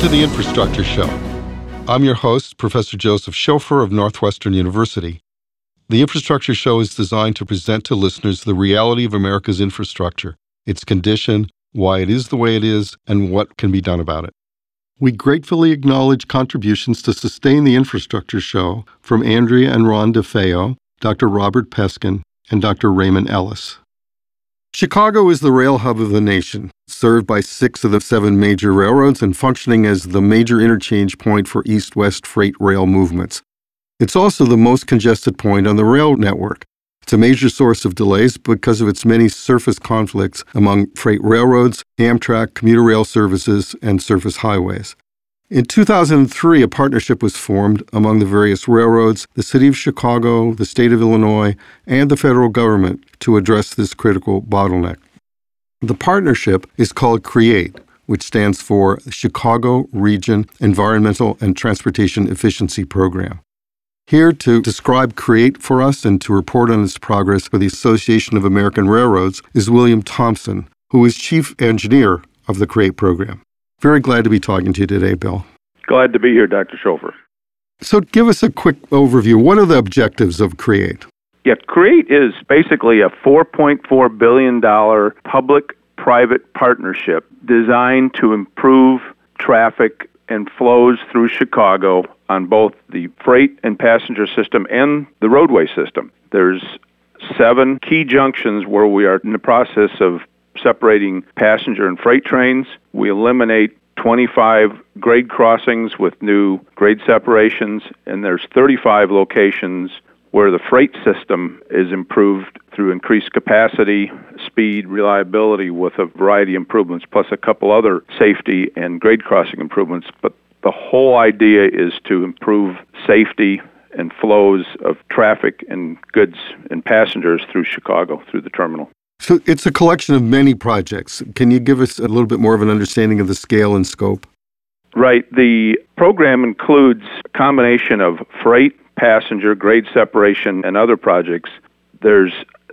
to the Infrastructure Show. I'm your host, Professor Joseph Schofer of Northwestern University. The Infrastructure Show is designed to present to listeners the reality of America's infrastructure, its condition, why it is the way it is, and what can be done about it. We gratefully acknowledge contributions to sustain the Infrastructure Show from Andrea and Ron DeFeo, Dr. Robert Peskin, and Dr. Raymond Ellis. Chicago is the rail hub of the nation, served by 6 of the 7 major railroads and functioning as the major interchange point for east-west freight rail movements. It's also the most congested point on the rail network. It's a major source of delays because of its many surface conflicts among freight railroads, Amtrak, commuter rail services, and surface highways. In 2003, a partnership was formed among the various railroads, the City of Chicago, the State of Illinois, and the federal government to address this critical bottleneck. The partnership is called CREATE, which stands for Chicago Region Environmental and Transportation Efficiency Program. Here to describe CREATE for us and to report on its progress for the Association of American Railroads is William Thompson, who is Chief Engineer of the CREATE program. Very glad to be talking to you today, Bill. Glad to be here, Dr. Schofer. So give us a quick overview. What are the objectives of CREATE? Yeah, CREATE is basically a $4.4 billion public-private partnership designed to improve traffic and flows through Chicago on both the freight and passenger system and the roadway system. There's 7 key junctions where we are in the process of separating passenger and freight trains. We eliminate 25 grade crossings with new grade separations, and there's 35 locations where the freight system is improved through increased capacity, speed, reliability with a variety of improvements, plus a couple other safety and grade crossing improvements. But the whole idea is to improve safety and flows of traffic and goods and passengers through Chicago, through the terminal. So it's a collection of many projects. Can you give us a little bit more of an understanding of the scale and scope? Right. The program includes a combination of freight, passenger, grade separation, and other projects. There's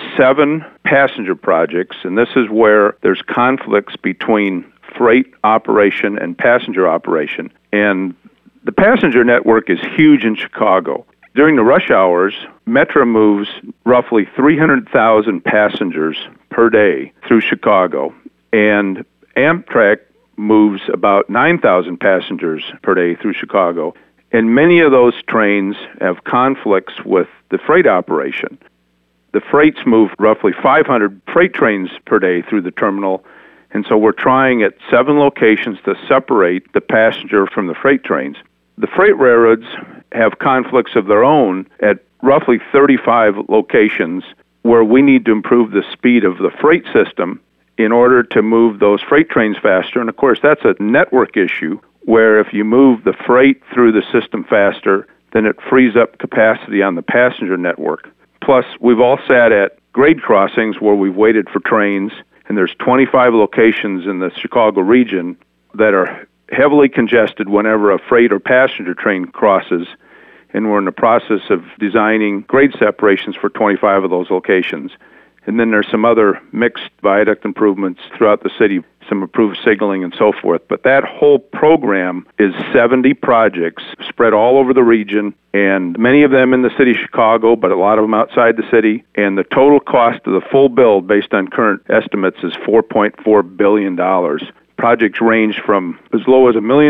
7 passenger projects, and this is where there's conflicts between freight operation and passenger operation. And the passenger network is huge in Chicago. During the rush hours, Metra moves roughly 300,000 passengers per day through Chicago, and Amtrak moves about 9,000 passengers per day through Chicago. And many of those trains have conflicts with the freight operation. The freights move roughly 500 freight trains per day through the terminal, and so we're trying at 7 locations to separate the passenger from the freight trains. The freight railroads have conflicts of their own at roughly 35 locations where we need to improve the speed of the freight system in order to move those freight trains faster. And of course, that's a network issue where if you move the freight through the system faster, then it frees up capacity on the passenger network. Plus, we've all sat at grade crossings where we've waited for trains, and there's 25 locations in the Chicago region that are heavily congested whenever a freight or passenger train crosses, and we're in the process of designing grade separations for 25 of those locations. And then there's some other mixed viaduct improvements throughout the city, some improved signaling and so forth. But that whole program is 70 projects spread all over the region, and many of them in the city of Chicago, but a lot of them outside the city. And the total cost of the full build, based on current estimates, is $4.4 billion. Projects range from as low as $1 million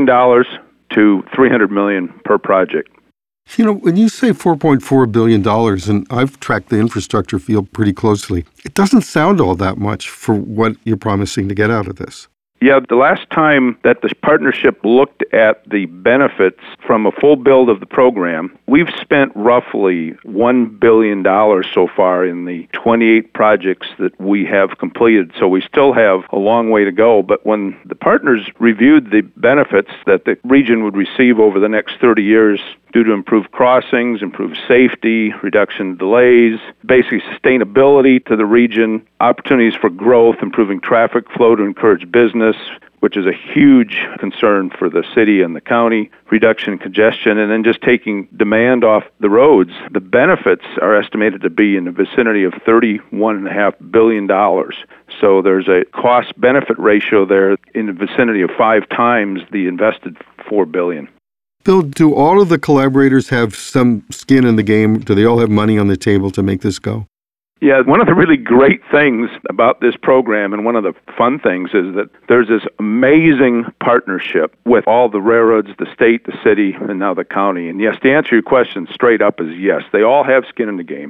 to $300 million per project. You know, when you say $4.4 billion, and I've tracked the infrastructure field pretty closely, it doesn't sound all that much for what you're promising to get out of this. Yeah, the last time that this partnership looked at the benefits from a full build of the program, we've spent roughly $1 billion so far in the 28 projects that we have completed. So we still have a long way to go. But when the partners reviewed the benefits that the region would receive over the next 30 years due to improved crossings, improved safety, reduction in delays, basically sustainability to the region, opportunities for growth, improving traffic flow to encourage business, which is a huge concern for the city and the county, reduction in congestion, and then just taking demand off the roads. The benefits are estimated to be in the vicinity of $31.5 billion. So there's a cost-benefit ratio there in the vicinity of 5 times the invested $4 billion. Bill, do all of the collaborators have some skin in the game? Do they all have money on the table to make this go? Yeah, one of the really great things about this program, and one of the fun things, is that there's this amazing partnership with all the railroads, the state, the city, and now the county. And yes, to answer your question straight up is yes, they all have skin in the game.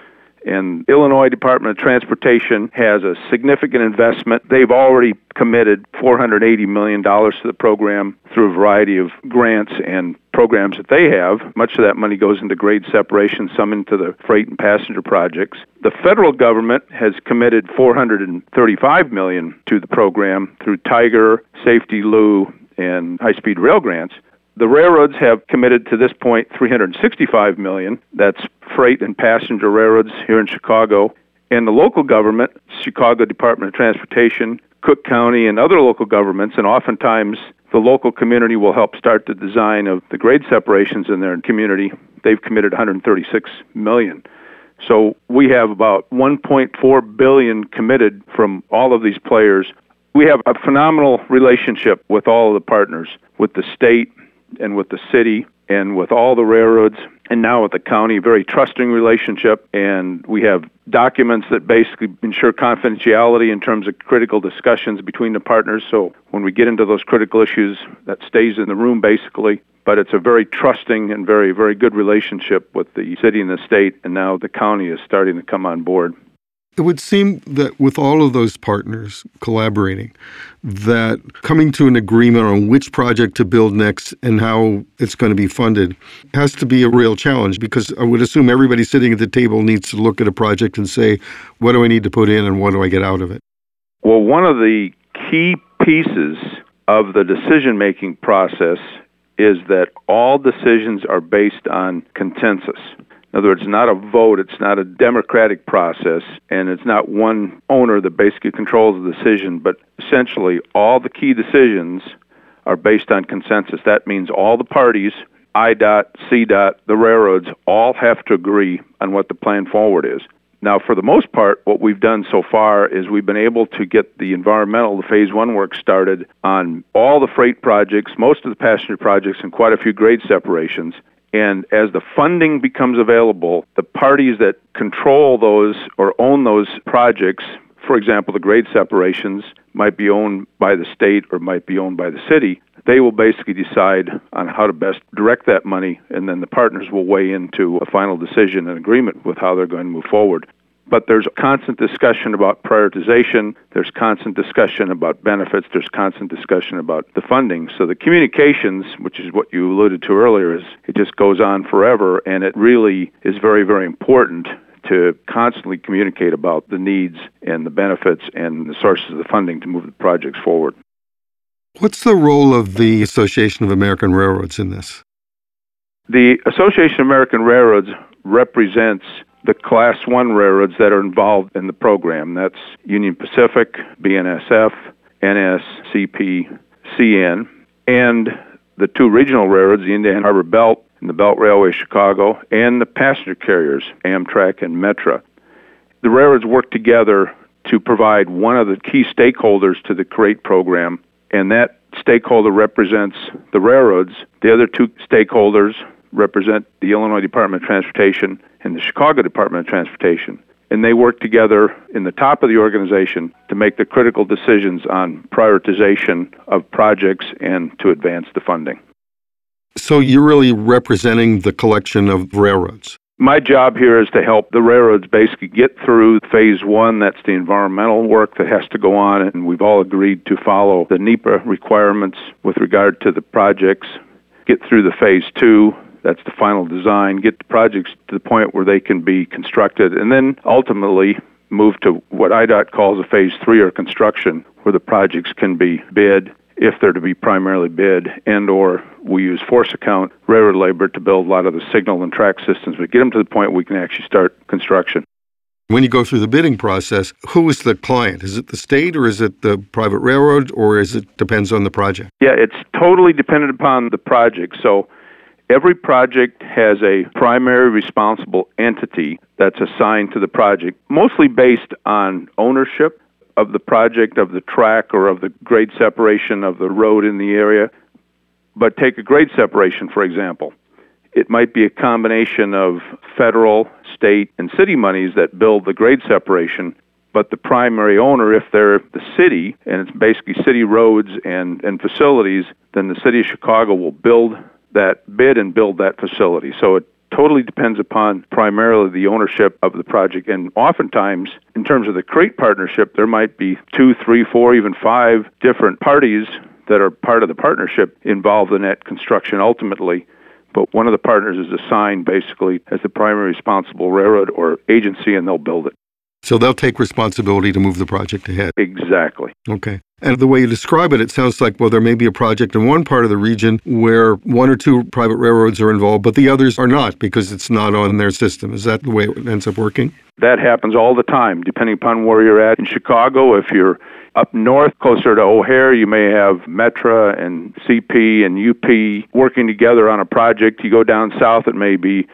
And Illinois Department of Transportation has a significant investment. They've already committed $480 million to the program through a variety of grants and programs that they have. Much of that money goes into grade separation, some into the freight and passenger projects. The federal government has committed $435 million to the program through Tiger, Safety Lou, and high-speed rail grants. The railroads have committed to this point $365 million. That's freight and passenger railroads here in Chicago. And the local government, Chicago Department of Transportation, Cook County, and other local governments, and oftentimes the local community will help start the design of the grade separations in their community. They've committed $136 million. So we have about $1.4 billion committed from all of these players. We have a phenomenal relationship with all of the partners, with the state, and with the city, and with all the railroads, and now with the county, very trusting relationship. And we have documents that basically ensure confidentiality in terms of critical discussions between the partners. So when we get into those critical issues, that stays in the room basically. But it's a very trusting and very, very good relationship with the city and the state, and now the county is starting to come on board. It would seem that with all of those partners collaborating, that coming to an agreement on which project to build next and how it's going to be funded has to be a real challenge, because I would assume everybody sitting at the table needs to look at a project and say, what do I need to put in and what do I get out of it? Well, one of the key pieces of the decision-making process is that all decisions are based on consensus. In other words, not a vote, it's not a democratic process, and it's not one owner that basically controls the decision, but essentially all the key decisions are based on consensus. That means all the parties, IDOT, CDOT, the railroads, all have to agree on what the plan forward is. Now, for the most part, what we've done so far is we've been able to get the environmental, the Phase 1 work started on all the freight projects, most of the passenger projects, and quite a few grade separations. And as the funding becomes available, the parties that control those or own those projects, for example, the grade separations, might be owned by the state or might be owned by the city. They will basically decide on how to best direct that money, and then the partners will weigh into a final decision and agreement with how they're going to move forward. But there's constant discussion about prioritization, there's constant discussion about benefits, there's constant discussion about the funding. So the communications, which is what you alluded to earlier, is it just goes on forever, and it really is very, very important to constantly communicate about the needs and the benefits and the sources of the funding to move the projects forward. What's the role of the Association of American Railroads in this? The Association of American Railroads represents the Class 1 railroads that are involved in the program. That's Union Pacific, BNSF, NS, CP, CN, and the two regional railroads, the Indiana Harbor Belt and the Belt Railway Chicago, and the passenger carriers, Amtrak and Metra. The railroads work together to provide one of the key stakeholders to the CREATE program, and that stakeholder represents the railroads. The other two stakeholders represent the Illinois Department of Transportation and the Chicago Department of Transportation. And they work together in the top of the organization to make the critical decisions on prioritization of projects and to advance the funding. So you're really representing the collection of railroads? My job here is to help the railroads basically get through Phase 1. That's the environmental work that has to go on, and we've all agreed to follow the NEPA requirements with regard to the projects. Get through the Phase 2. That's the final design, get the projects to the point where they can be constructed, and then ultimately move to what IDOT calls a Phase 3 or construction, where the projects can be bid, if they're to be primarily bid, and or we use force account railroad labor to build a lot of the signal and track systems, but get them to the point where we can actually start construction. When you go through the bidding process, who is the client? Is it the state or is it the private railroad, or is it depends on the project? Yeah, it's totally dependent upon the project. So every project has a primary responsible entity that's assigned to the project, mostly based on ownership. of the project, of the track, or of the grade separation of the road in the area. But take a grade separation, for example. It might be a combination of federal, state, and city monies that build the grade separation, but the primary owner, if they're the city, and it's basically city roads and facilities, then the city of Chicago will build that bid and build that facility. So it totally depends upon primarily the ownership of the project. And oftentimes, in terms of the CREATE partnership, there might be 2, 3, 4, even 5 different parties that are part of the partnership involved in that construction ultimately. But one of the partners is assigned basically as the primary responsible railroad or agency, and they'll build it. So they'll take responsibility to move the project ahead. Exactly. Okay. And the way you describe it, it sounds like, well, there may be a project in one part of the region where 1 or 2 private railroads are involved, but the others are not because it's not on their system. Is that the way it ends up working? That happens all the time, depending upon where you're at. In Chicago, if you're up north, closer to O'Hare, you may have Metra and CP and UP working together on a project. You go down south, it may be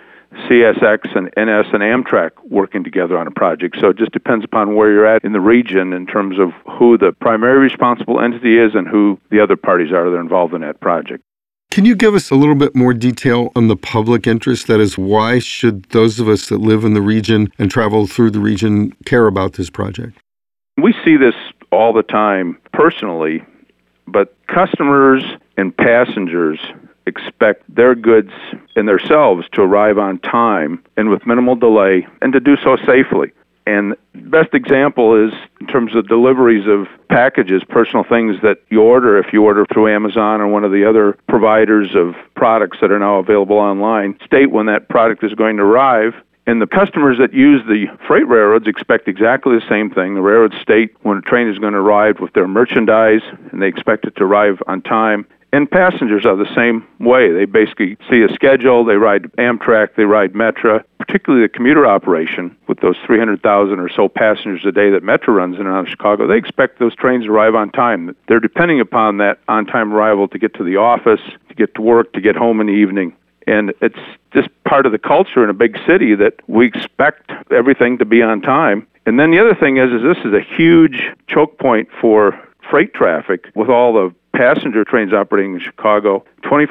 CSX and NS and Amtrak working together on a project. So it just depends upon where you're at in the region in terms of who the primary responsible entity is and who the other parties are that are involved in that project. Can you give us a little bit more detail on the public interest? That is, why should those of us that live in the region and travel through the region care about this project? We see this all the time personally, but customers and passengers expect their goods and themselves to arrive on time and with minimal delay and to do so safely. And the best example is in terms of deliveries of packages, personal things that you order. If you order through Amazon or one of the other providers of products that are now available online, state when that product is going to arrive. And the customers that use the freight railroads expect exactly the same thing. The railroads state when a train is going to arrive with their merchandise, and they expect it to arrive on time. And passengers are the same way. They basically see a schedule, they ride Amtrak, they ride Metra, particularly the commuter operation with those 300,000 or so passengers a day that Metra runs in and out of Chicago. They expect those trains to arrive on time. They're depending upon that on-time arrival to get to the office, to get to work, to get home in the evening. And it's just part of the culture in a big city that we expect everything to be on time. And then the other thing is this is a huge choke point for freight traffic with all the passenger trains operating in Chicago.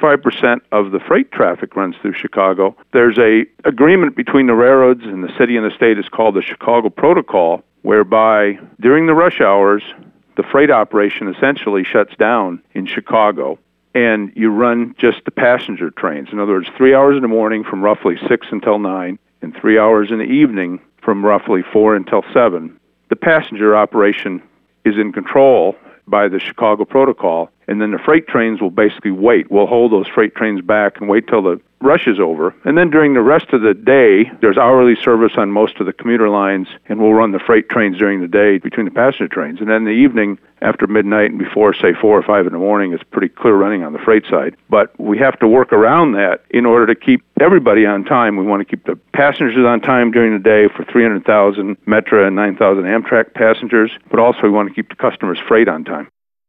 25% of the freight traffic runs through Chicago. There's a agreement between the railroads and the city and the state. It's called the Chicago Protocol, whereby during the rush hours, the freight operation essentially shuts down in Chicago, and you run just the passenger trains. In other words, 3 hours in the morning from roughly 6 until 9, and 3 hours in the evening from roughly 4 until 7. The passenger operation is in control by the Chicago Protocol, and then the freight trains will basically wait. We'll hold those freight trains back and wait till the rush is over. And then during the rest of the day, there's hourly service on most of the commuter lines, and we'll run the freight trains during the day between the passenger trains. And then in the evening, after midnight and before, say, 4 or 5 in the morning, it's pretty clear running on the freight side. But we have to work around that in order to keep everybody on time. We want to keep the passengers on time during the day for 300,000 Metra and 9,000 Amtrak passengers, but also we want to keep the customers' freight on time.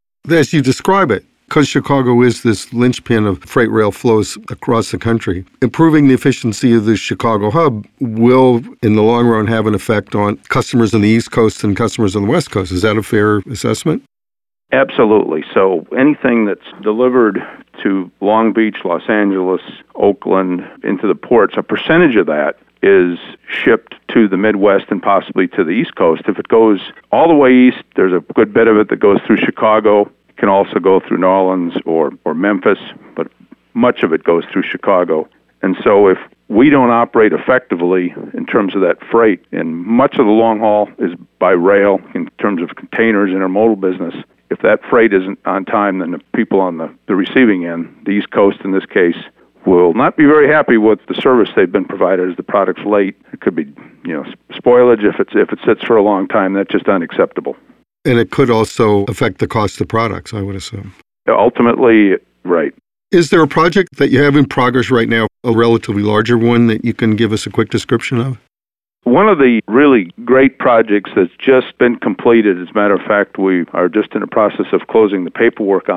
As you describe it, because Chicago is this linchpin of freight rail flows across the country, improving the efficiency of the Chicago hub will, in the long run, have an effect on customers on the East Coast and customers on the West Coast. Is that a fair assessment? Absolutely. So anything that's delivered to Long Beach, Los Angeles, Oakland, into the ports, a percentage of that is shipped to the Midwest and possibly to the East Coast. If it goes all the way east, there's a good bit of it that goes through Chicago. It can also go through New Orleans or Memphis, but much of it goes through Chicago. And so if we don't operate effectively in terms of that freight, and much of the long haul is by rail in terms of containers, intermodal business, if that freight isn't on time, then the people on the receiving end, the East Coast in this case, will not be very happy with the service they've been provided as the product's late. It could be, spoilage if it sits for a long time. That's just unacceptable. And it could also affect the cost of products, I would assume. Ultimately, right. Is there a project that you have in progress right now, a relatively larger one that you can give us a quick description of? One of the really great projects that's just been completed, as a matter of fact, we are just in the process of closing the paperwork on it,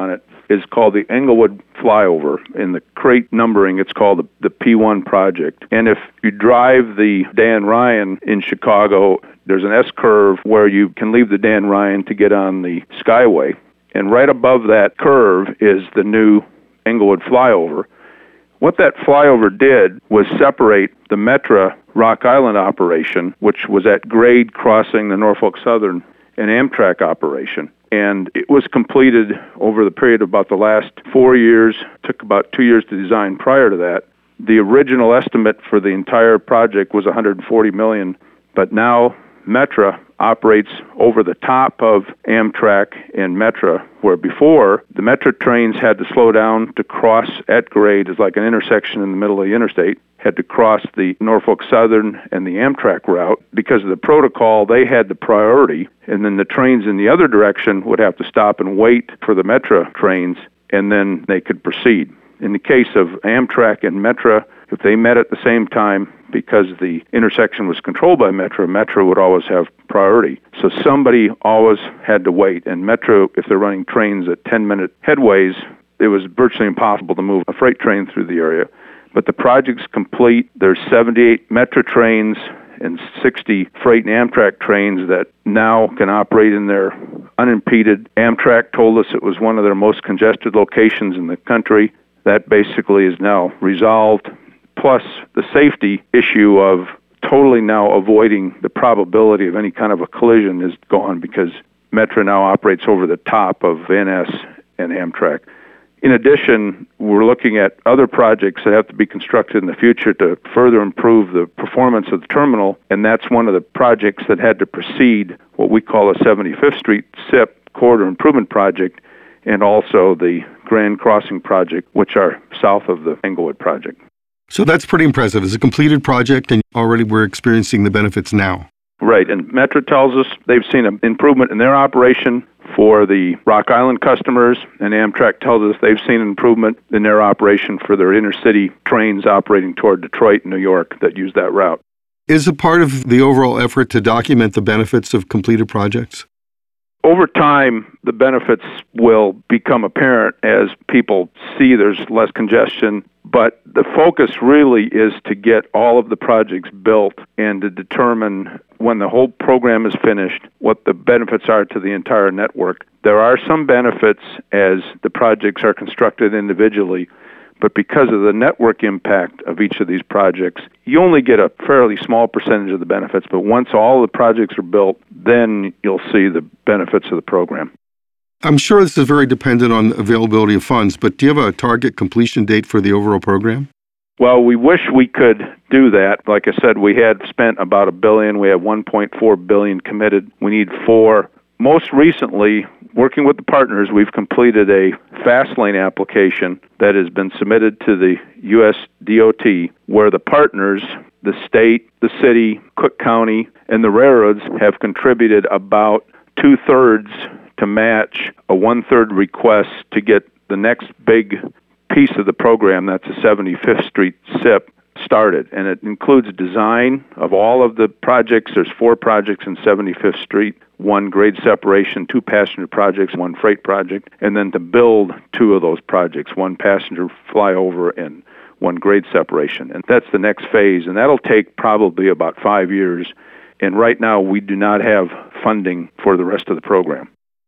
is called the Englewood Flyover. In the crate numbering, it's called the P1 project. And if you drive the Dan Ryan in Chicago, there's an S-curve where you can leave the Dan Ryan to get on the Skyway. And right above that curve is the new Englewood Flyover. What that flyover did was separate the Metra Rock Island operation, which was at grade crossing the Norfolk Southern, and Amtrak operation. And it was completed over the period of about the last 4 years. It took about 2 years to design prior to that. The original estimate for the entire project was $140 million, but now Metra operates over the top of Amtrak and Metra, where before the Metra trains had to slow down to cross at grade. It's like an intersection in the middle of the interstate. Had to cross the Norfolk Southern and the Amtrak route. Because of the protocol, they had the priority, and then the trains in the other direction would have to stop and wait for the Metra trains, and then they could proceed. In the case of Amtrak and Metra, if they met at the same time, because the intersection was controlled by Metra, Metra would always have priority. So somebody always had to wait. And Metra, if they're running trains at 10-minute headways, it was virtually impossible to move a freight train through the area. But the project's complete. There's 78 Metra trains and 60 freight and Amtrak trains that now can operate in there unimpeded. Amtrak told us it was one of their most congested locations in the country. That basically is now resolved. Plus the safety issue of totally now avoiding the probability of any kind of a collision is gone because Metra now operates over the top of Van Ness and Amtrak. In addition, we're looking at other projects that have to be constructed in the future to further improve the performance of the terminal, and that's one of the projects that had to precede what we call a 75th Street SIP corridor improvement project, and also the Grand Crossing project, which are south of the Englewood project. So that's pretty impressive. It's a completed project, and already we're experiencing the benefits now. Right, and Metra tells us they've seen an improvement in their operation for the Rock Island customers, and Amtrak tells us they've seen an improvement in their operation for their intercity trains operating toward Detroit and New York that use that route. Is it part of the overall effort to document the benefits of completed projects? Over time, the benefits will become apparent as people see there's less congestion, but the focus really is to get all of the projects built and to determine when the whole program is finished what the benefits are to the entire network. There are some benefits as the projects are constructed individually, but because of the network impact of each of these projects, you only get a fairly small percentage of the benefits, but once all the projects are built, then you'll see the benefits of the program. I'm sure this is very dependent on availability of funds, but do you have a target completion date for the overall program? Well, we wish we could do that. Like I said, we had spent about $1 billion. We have $1.4 billion committed. We need $4 billion. Most recently, working with the partners, we've completed a fast lane application that has been submitted to the U.S. DOT, where the partners, the state, the city, Cook County, and the railroads have contributed about 2/3 to match a 1/3 request to get the next big piece of the program, that's a 75th Street SIP, started. And it includes design of all of the projects. There's 4 projects in 75th Street, 1 grade separation, 2 passenger projects, 1 freight project, and then to build 2 of those projects, 1 passenger flyover and 1 grade separation. And that's the next phase, and that'll take probably about 5 years. And right now, we do not have funding for the rest of the program.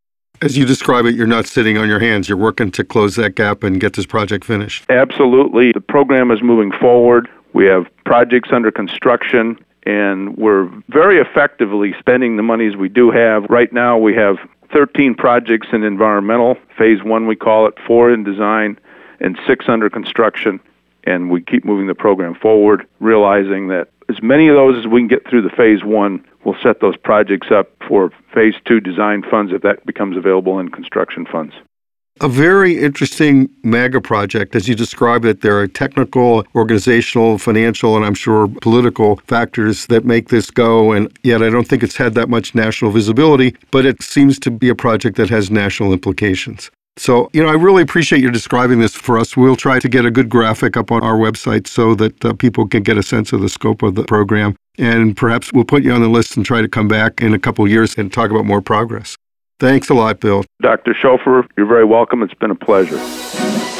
As you describe it, you're not sitting on your hands. You're working to close that gap and get this project finished. Absolutely. The program is moving forward. We have projects under construction, and we're very effectively spending the monies we do have. Right now, we have 13 projects in environmental. Phase 1, we call it, 4 in design, and 6 under construction. And we keep moving the program forward, realizing that as many of those as we can get through the Phase 1, we'll set those projects up for Phase 2 design funds if that becomes available in construction funds. A very interesting mega project. As you describe it, there are technical, organizational, financial, and I'm sure political factors that make this go, and yet I don't think it's had that much national visibility, but it seems to be a project that has national implications. So, I really appreciate you describing this for us. We'll try to get a good graphic up on our website so that people can get a sense of the scope of the program. And perhaps we'll put you on the list and try to come back in a couple of years and talk about more progress. Thanks a lot, Bill. Dr. Schofer, you're very welcome. It's been a pleasure.